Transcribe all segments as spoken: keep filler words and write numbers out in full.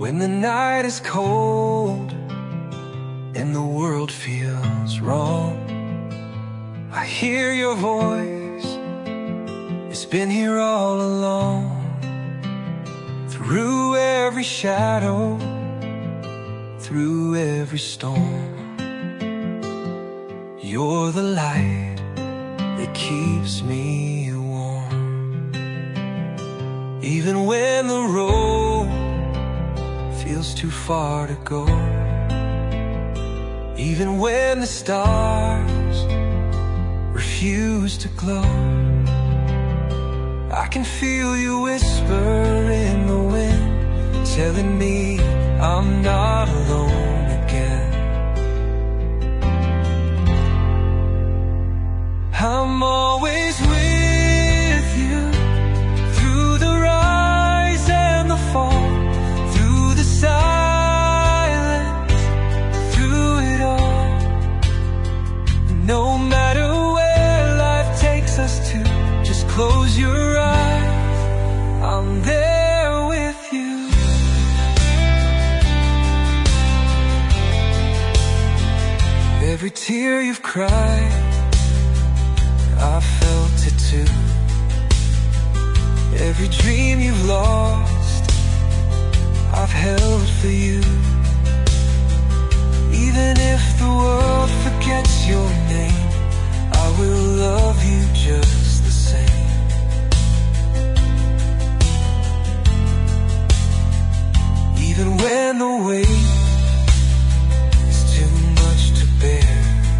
when the night is cold and the world feels wrong. I hear your voice, it's been here all along. Through every shadow, through every storm, you're the light that keeps me warm. Even when the road feels too far to go, even when the stars refuse to glow, I can feel you whisper in the wind, telling me I'm not alone again. I'm always with you, through the rise and the fall, through the silence, through it all. No matter where life takes us to, just close your eyes, I'm there with you. Every tear you've cried, I felt it too. Every dream you've lost, I've held for you. Even if the world forgets your name, I will love you just the same. Even when the weight is too much to bear,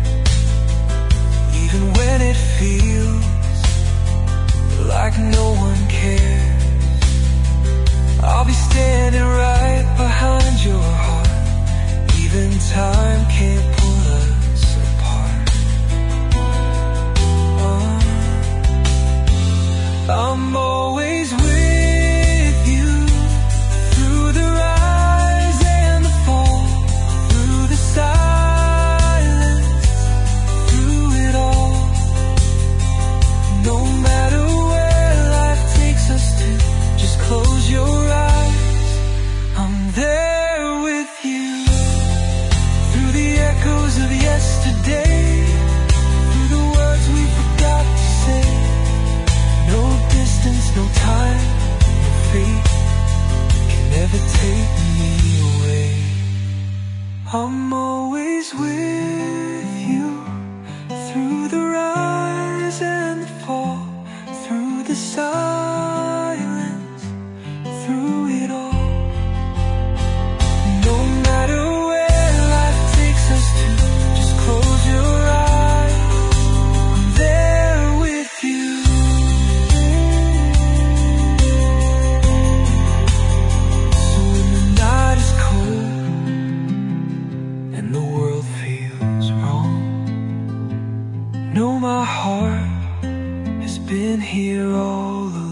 even when it feels like no one cares, I'll be standing right behind your heart. Even time can't pull us apart. Oh, I'm always with you, through the rise and the fall, through the silence, through it all. No matter where life takes us to, just close your eyes, I'm there with you. Through the echoes of yesterday, through the words we forgot to say, no distance, no time, no fate can ever take me away. I'm always with you, through the rise and the fall, through the silence, through it all. No matter where life takes us to, just close your eyes, I'm there with you. So when the night is cold and the world feels wrong, know my heart has been here all along.